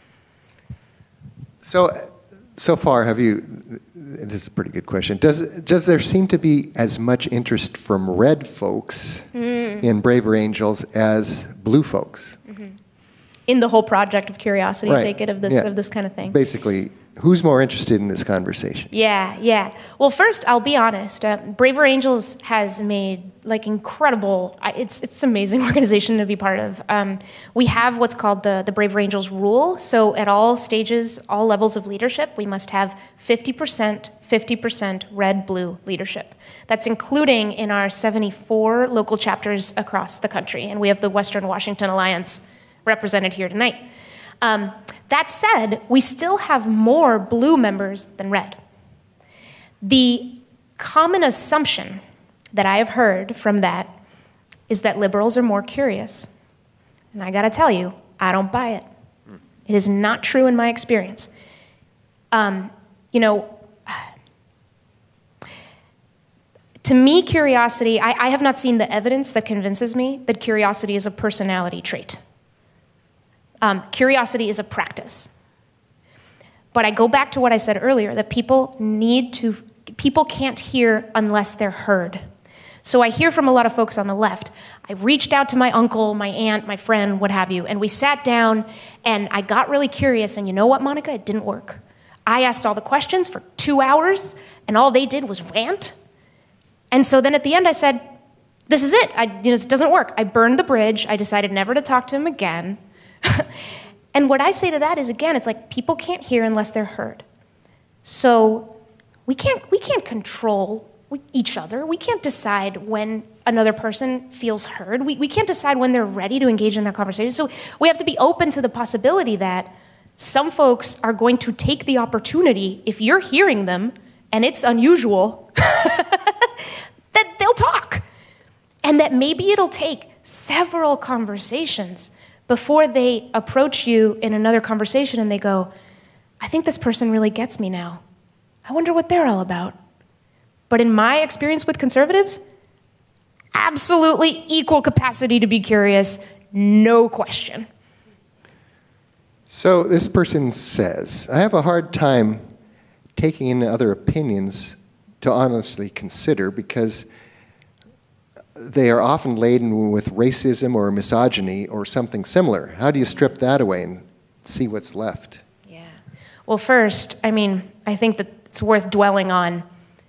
So far, this is a pretty good question. Does there seem to be as much interest from red folks in Braver Angels as blue folks? Mm-hmm. In the whole project of curiosity, right. I take it, of this kind of thing. Basically, who's more interested in this conversation? Yeah. Well, first, I'll be honest. Braver Angels has made incredible. It's an amazing organization to be part of. We have what's called the Braver Angels rule. So at all stages, all levels of leadership, we must have 50% red-blue leadership. That's including in our 74 local chapters across the country, and we have the Western Washington Alliance represented here tonight. That said, we still have more blue members than red. The common assumption that I have heard from that is that liberals are more curious. And I gotta tell you, I don't buy it. It is not true in my experience. To me, curiosity, I have not seen the evidence that convinces me that curiosity is a personality trait. Curiosity is a practice. But I go back to what I said earlier, that people can't hear unless they're heard. So I hear from a lot of folks on the left. I reached out to my uncle, my aunt, my friend, what have you, and we sat down and I got really curious, and you know what, Monica? It didn't work. I asked all the questions for 2 hours and all they did was rant. And so then at the end I said, this is it. It doesn't work. I burned the bridge. I decided never to talk to him again. And what I say to that is, again, it's like people can't hear unless they're heard. So we can't control each other. We can't decide when another person feels heard. We can't decide when they're ready to engage in that conversation. So we have to be open to the possibility that some folks are going to take the opportunity, if you're hearing them and it's unusual, that they'll talk. And that maybe it'll take several conversations before they approach you in another conversation and they go, I think this person really gets me now. I wonder what they're all about. But in my experience with conservatives, absolutely equal capacity to be curious, no question. So this person says, I have a hard time taking in other opinions to honestly consider because they are often laden with racism or misogyny or something similar. How do you strip that away and see what's left? Yeah. Well, first, I think that it's worth dwelling on.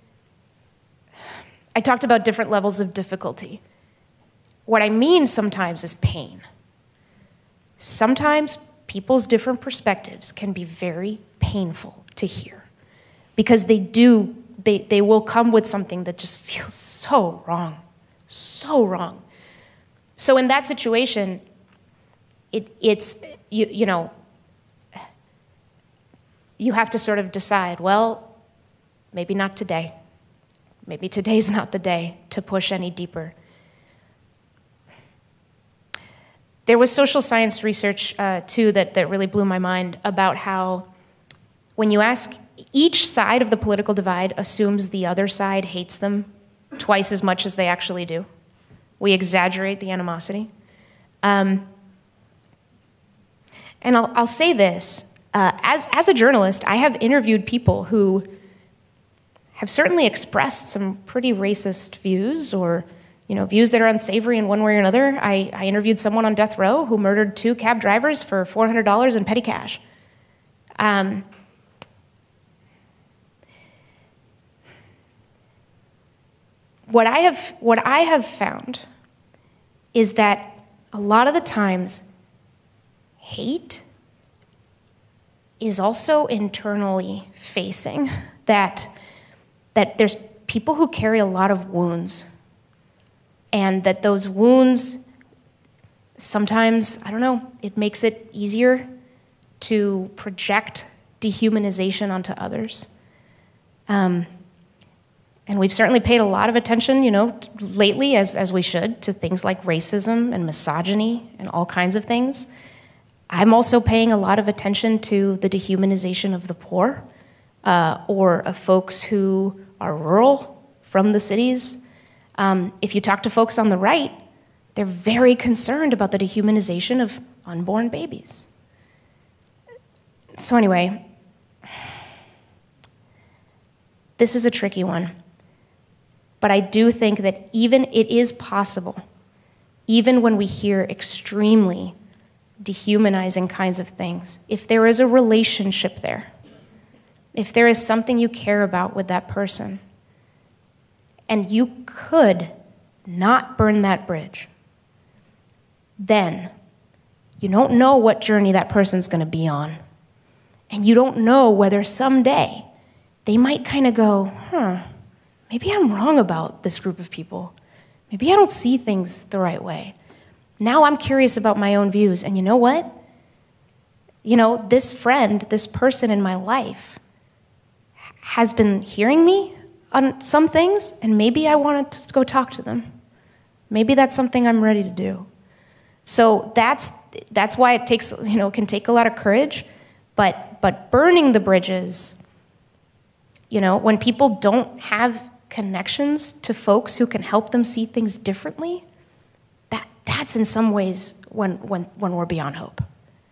I talked about different levels of difficulty. What I mean sometimes is pain. Sometimes people's different perspectives can be very painful to hear because they will come with something that just feels so wrong. So wrong. So in that situation, it's you have to sort of decide, well, maybe not today. Maybe today's not the day to push any deeper. There was social science research, too, that really blew my mind about how when you ask, each side of the political divide assumes the other side hates them twice as much as they actually do. We exaggerate the animosity. And I'll say this. As a journalist, I have interviewed people who have certainly expressed some pretty racist views or views that are unsavory in one way or another. I interviewed someone on death row who murdered 2 cab drivers for $400 in petty cash. What I have found is that a lot of the times hate is also internally facing, that there's people who carry a lot of wounds, and that those wounds sometimes, it makes it easier to project dehumanization onto others. And we've certainly paid a lot of attention, lately, as we should, to things like racism and misogyny and all kinds of things. I'm also paying a lot of attention to the dehumanization of the poor, or of folks who are rural from the cities. If you talk to folks on the right, they're very concerned about the dehumanization of unborn babies. So anyway, this is a tricky one. But I do think that even it is possible, even when we hear extremely dehumanizing kinds of things, if there is a relationship there, if there is something you care about with that person, and you could not burn that bridge, then you don't know what journey that person's going to be on. And you don't know whether someday they might kind of go, maybe I'm wrong about this group of people. Maybe I don't see things the right way. Now I'm curious about my own views. And you know what? This friend, this person in my life has been hearing me on some things, and maybe I wanted to go talk to them. Maybe that's something I'm ready to do. So that's why it takes, can take a lot of courage, but burning the bridges, when people don't have connections to folks who can help them see things differently, that's in some ways when we're beyond hope.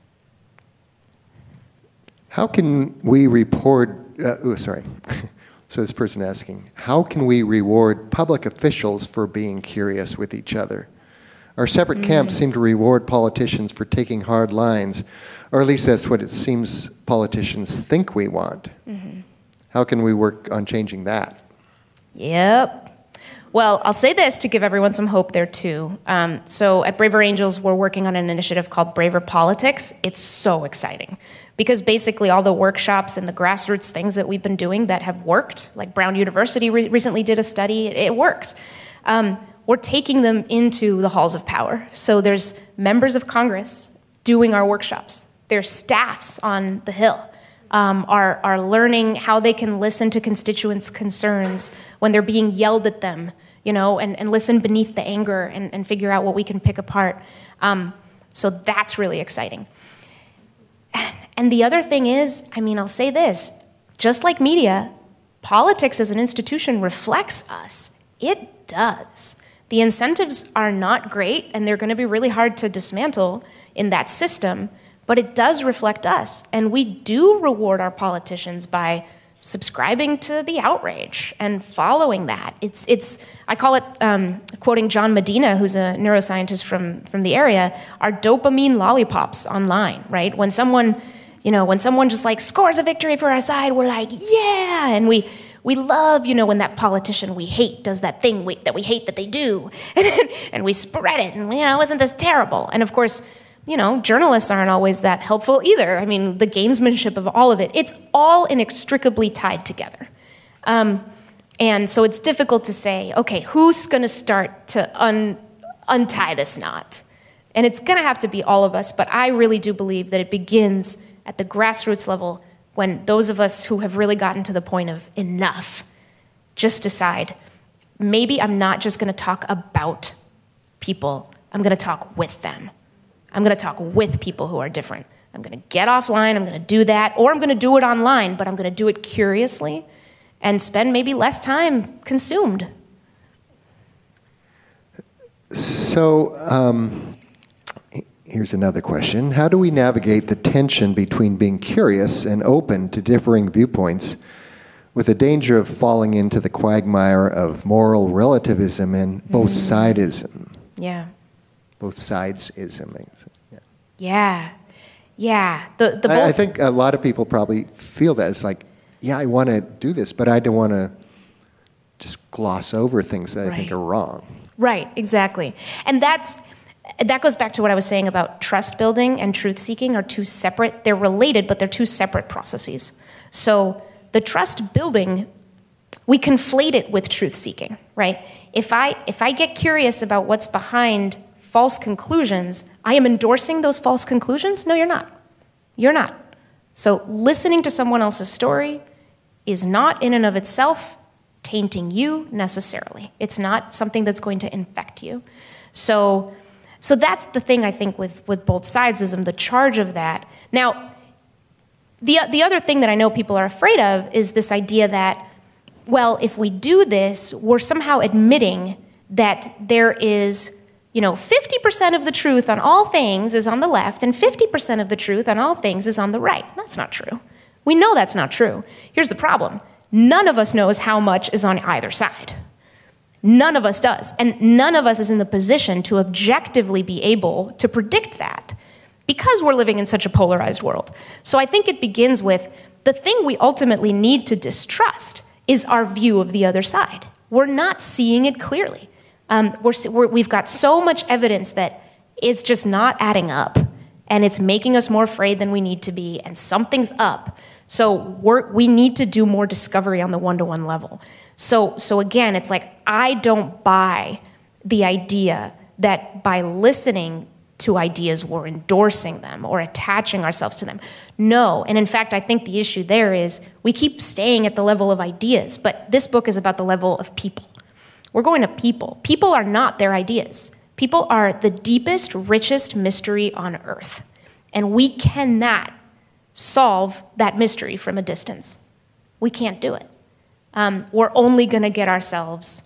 How can we reward, So this person asking, how can we reward public officials for being curious with each other? Our separate camps seem to reward politicians for taking hard lines, or at least that's what it seems politicians think we want. How can we work on changing that? Yep. Well, I'll say this to give everyone some hope there too. So at Braver Angels, we're working on an initiative called Braver Politics. It's so exciting because basically all the workshops and the grassroots things that we've been doing that have worked, like Brown University recently did a study, it works. We're taking them into the halls of power. So there's members of Congress doing our workshops. There's staffs on the Hill are learning how they can listen to constituents' concerns when they're being yelled at them, and listen beneath the anger and figure out what we can pick apart. So that's really exciting. And the other thing is, I'll say this, just like media, politics as an institution reflects us. It does. The incentives are not great, and they're going to be really hard to dismantle in that system, but it does reflect us. And we do reward our politicians by subscribing to the outrage and following that. I call it, quoting John Medina, who's a neuroscientist from the area, our dopamine lollipops online, right? When someone just like scores a victory for our side, we're like, yeah, and we love, when that politician we hate does that thing that we hate that they do, and we spread it, and isn't this terrible? And of course, journalists aren't always that helpful either. The gamesmanship of all of it, it's all inextricably tied together. And so it's difficult to say, okay, who's going to start to untie this knot? And it's going to have to be all of us, but I really do believe that it begins at the grassroots level when those of us who have really gotten to the point of enough just decide, maybe I'm not just going to talk about people, I'm going to talk with them. I'm going to talk with people who are different. I'm going to get offline, I'm going to do that, or I'm going to do it online, but I'm going to do it curiously and spend maybe less time consumed. So here's another question. How do we navigate the tension between being curious and open to differing viewpoints with the danger of falling into the quagmire of moral relativism and both sidism? Yeah. Both sidesism. Yeah. I think a lot of people probably feel that. It's like, yeah, I want to do this, but I don't want to just gloss over things that I think are wrong. Right, exactly. And that goes back to what I was saying about trust building and truth seeking are two separate, they're related, but they're two separate processes. So the trust building, we conflate it with truth seeking, right? If I get curious about what's behind false conclusions, I am endorsing those false conclusions? No, you're not. You're not. So listening to someone else's story is not in and of itself tainting you necessarily. It's not something that's going to infect you. So that's the thing I think with both sidesism, the charge of that. Now, the other thing that I know people are afraid of is this idea that, well, if we do this, we're somehow admitting that there is 50% of the truth on all things is on the left, and 50% of the truth on all things is on the right. That's not true. We know that's not true. Here's the problem. None of us knows how much is on either side. None of us does. And none of us is in the position to objectively be able to predict that because we're living in such a polarized world. So I think it begins with the thing we ultimately need to distrust is our view of the other side. We're not seeing it clearly. We've got so much evidence that it's just not adding up, and it's making us more afraid than we need to be, and something's up. So we need to do more discovery on the one-to-one level. So again, it's like I don't buy the idea that by listening to ideas we're endorsing them or attaching ourselves to them. No, and in fact, I think the issue there is we keep staying at the level of ideas, but this book is about the level of people. We're going to people. People are not their ideas. People are the deepest, richest mystery on earth. And we cannot solve that mystery from a distance. We can't do it. We're only going to get ourselves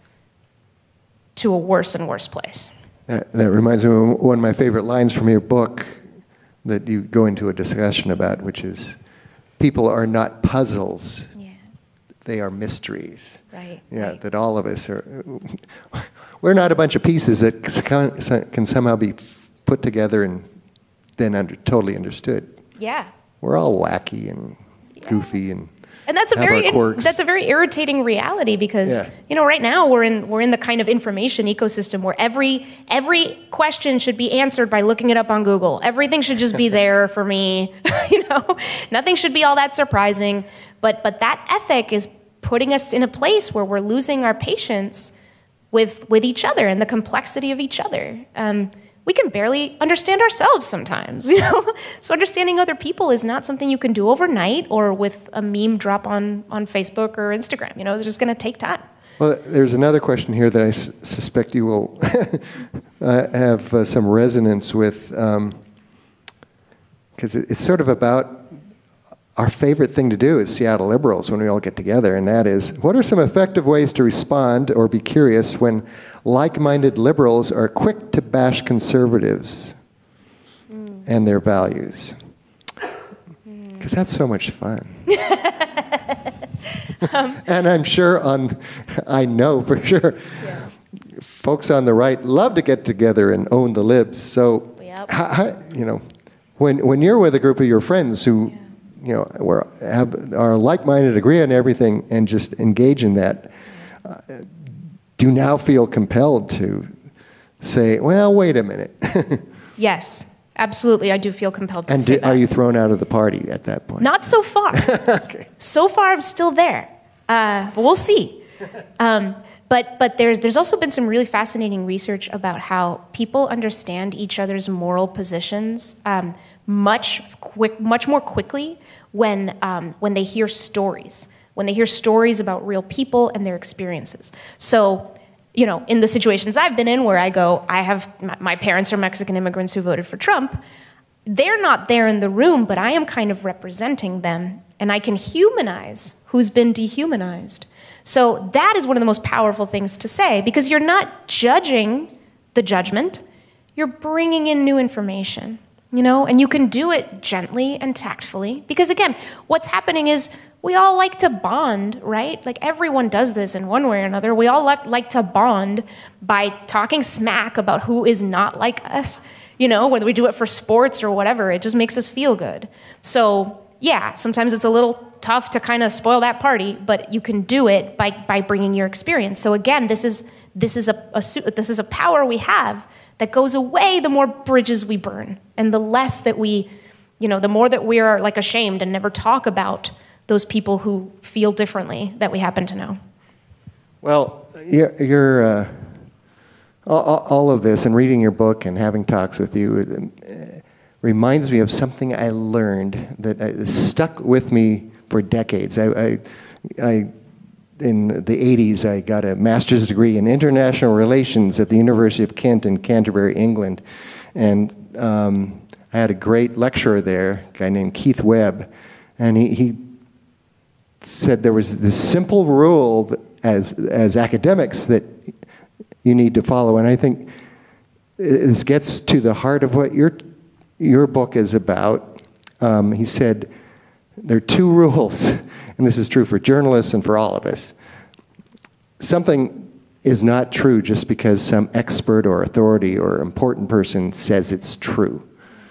to a worse and worse place. That reminds me of one of my favorite lines from your book that you go into a discussion about, which is, people are not puzzles. They are mysteries. Right. Yeah, right. That all of us are. We're not a bunch of pieces that can somehow be put together and then totally understood. Yeah. We're all wacky and goofy and And that's a very irritating reality because right now we're in the kind of information ecosystem where every question should be answered by looking it up on Google. Everything should just be there for me. Nothing should be all that surprising. But that ethic is putting us in a place where we're losing our patience with each other and the complexity of each other. We can barely understand ourselves sometimes, So understanding other people is not something you can do overnight or with a meme drop on Facebook or Instagram. It's just going to take time. Well, there's another question here that I suspect you will have some resonance with, because it's sort of about our favorite thing to do as Seattle liberals when we all get together, and that is, what are some effective ways to respond or be curious when like-minded liberals are quick to bash conservatives and their values? Because that's so much fun. And I'm sure I know for sure, folks on the right love to get together and own the libs. So, when you're with a group of your friends who are like-minded, agree on everything, and just engage in that, do you now feel compelled to say, well, wait a minute? Yes, absolutely. I do feel compelled to say that. Are you thrown out of the party at that point? Not so far. Okay. So far, I'm still there. But we'll see. But there's also been some really fascinating research about how people understand each other's moral positions much more quickly when they hear stories. When they hear stories about real people and their experiences. So, in the situations I've been in where I go, my parents are Mexican immigrants who voted for Trump. They're not there in the room, but I am kind of representing them, and I can humanize who's been dehumanized. So that is one of the most powerful things to say, because you're not judging the judgment, you're bringing in new information, and you can do it gently and tactfully, because again, what's happening is we all like to bond, right? Like everyone does this in one way or another. We all like to bond by talking smack about who is not like us, whether we do it for sports or whatever, it just makes us feel good. So yeah, sometimes it's a little tough to kind of spoil that party, but you can do it by bringing your experience. So again, this is a power we have that goes away the more bridges we burn, and the less that we, the more that we are like ashamed and never talk about those people who feel differently that we happen to know. Well, you're all of this and reading your book and having talks with you reminds me of something I learned that stuck with me for decades. I in the 80s, I got a master's degree in international relations at the University of Kent in Canterbury, England. And I had a great lecturer there, a guy named Keith Webb, and he said there was this simple rule that as academics that you need to follow. And I think this gets to the heart of what your book is about. He said, there are two rules, and this is true for journalists and for all of us. Something is not true just because some expert or authority or important person says it's true.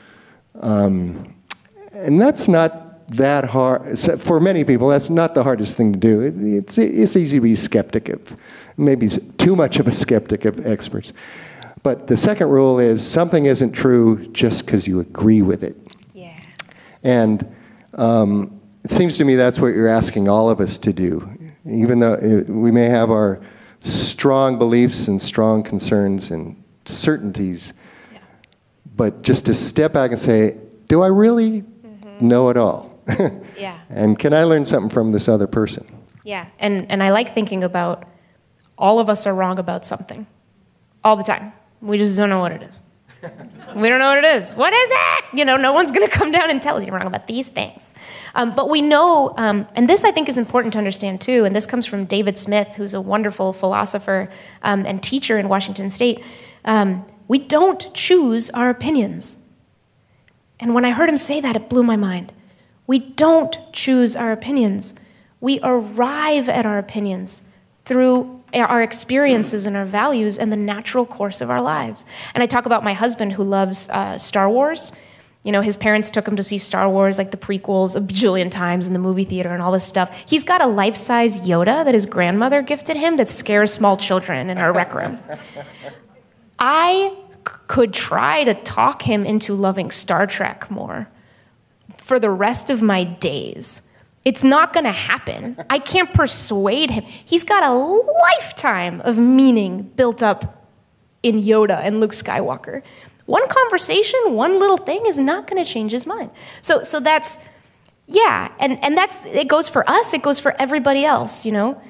And that's not that hard. For many people, that's not the hardest thing to do. It's easy to be skeptic of, maybe too much of a skeptic of experts. But the second rule is something isn't true just because you agree with it. Yeah. And it seems to me that's what you're asking all of us to do. Even though we may have our strong beliefs and strong concerns and certainties, but just to step back and say, do I really know it all? Yeah. And can I learn something from this other person? Yeah, and I like thinking about all of us are wrong about something all the time. We just don't know what it is. We don't know what it is. What is it? No one's going to come down and tell us you're wrong about these things. But we know, and this I think is important to understand too, and this comes from David Smith, who's a wonderful philosopher and teacher in Washington State. We don't choose our opinions. And when I heard him say that, it blew my mind. We don't choose our opinions. We arrive at our opinions through our experiences and our values and the natural course of our lives. And I talk about my husband who loves Star Wars. His parents took him to see Star Wars, like the prequels, a bajillion times in the movie theater and all this stuff. He's got a life-size Yoda that his grandmother gifted him that scares small children in our rec room. I could try to talk him into loving Star Trek more for the rest of my days. It's not going to happen. I can't persuade him. He's got a lifetime of meaning built up in Yoda and Luke Skywalker. One conversation, one little thing is not going to change his mind. So that's, and that's, it goes for us, it goes for everybody else,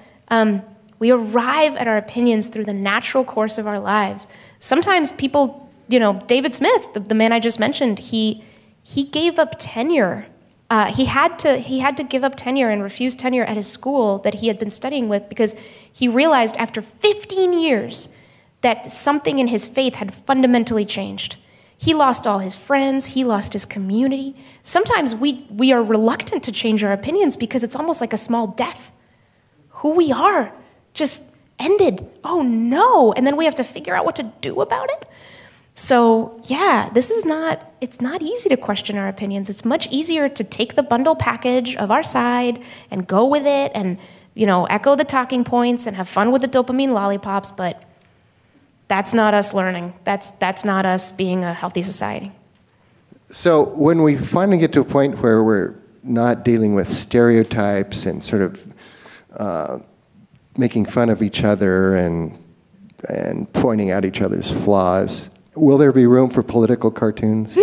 We arrive at our opinions through the natural course of our lives. Sometimes people, David Smith, the man I just mentioned, he gave up tenure. He had to give up tenure and refuse tenure at his school that he had been studying with because he realized after 15 years that something in his faith had fundamentally changed. He lost all his friends, he lost his community. Sometimes we are reluctant to change our opinions because it's almost like a small death. Who we are just ended. Oh no, and then we have to figure out what to do about it. So it's not easy to question our opinions. It's much easier to take the bundle package of our side and go with it and, echo the talking points and have fun with the dopamine lollipops, but that's not us learning. That's not us being a healthy society. So when we finally get to a point where we're not dealing with stereotypes and sort of making fun of each other and pointing out each other's flaws, will there be room for political cartoons?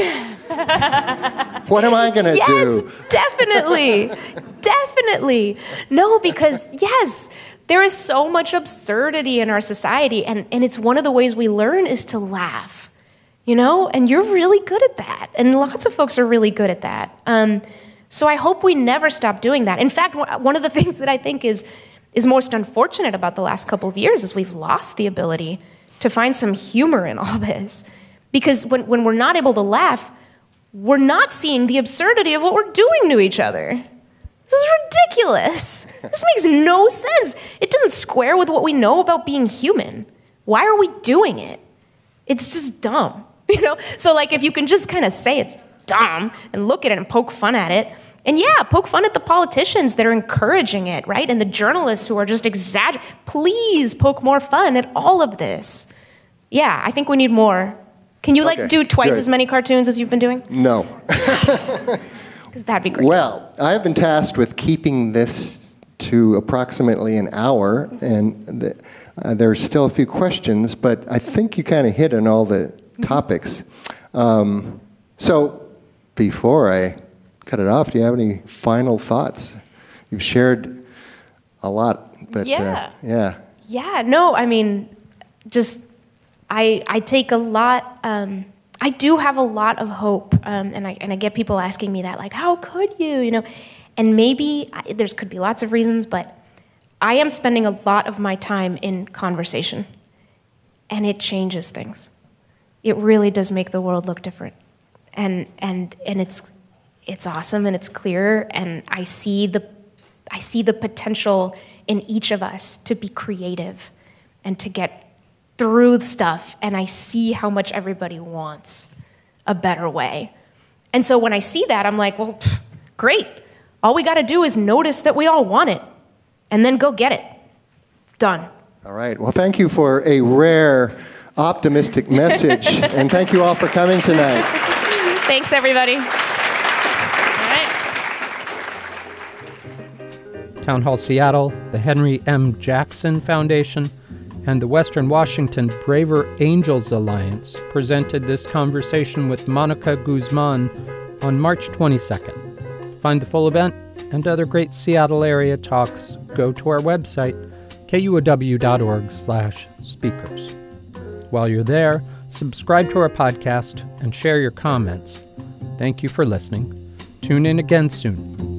What am I going to do? Yes, definitely. Definitely. No, because yes, there is so much absurdity in our society, and it's one of the ways we learn is to laugh, and you're really good at that, and lots of folks are really good at that. So I hope we never stop doing that. In fact, one of the things that I think is most unfortunate about the last couple of years is we've lost the ability to find some humor in all this. Because when we're not able to laugh, we're not seeing the absurdity of what we're doing to each other. This is ridiculous. This makes no sense. It doesn't square with what we know about being human. Why are we doing it? It's just dumb, So if you can just kind of say it's dumb and look at it and poke fun at it, and poke fun at the politicians that are encouraging it, right? And the journalists who are just exaggerating. Please poke more fun at all of this. Yeah, I think we need more. Can you do twice as many cartoons as you've been doing? No. Because that'd be great. Well, I've been tasked with keeping this to approximately an hour, and there's still a few questions, but I think you kind of hit on all the topics. So before I cut it off, do you have any final thoughts? You've shared a lot, but no, I mean, just I take a lot. I do have a lot of hope, and I get people asking me that, like, how could you, And maybe there could be lots of reasons, but I am spending a lot of my time in conversation, and it changes things. It really does make the world look different, and it's awesome and it's clear, and I see the potential in each of us to be creative and to get through stuff, and I see how much everybody wants a better way. And so when I see that, I'm like, well, great. All we got to do is notice that we all want it, and then go get it. Done. All right. Well, thank you for a rare, optimistic message, and thank you all for coming tonight. Thanks, everybody. Town Hall Seattle, the Henry M. Jackson Foundation, and the Western Washington Braver Angels Alliance presented this conversation with Monica Guzman on March 22nd. Find the full event and other great Seattle area talks. Go to our website, kuw.org/speakers. While you're there, subscribe to our podcast and share your comments. Thank you for listening. Tune in again soon.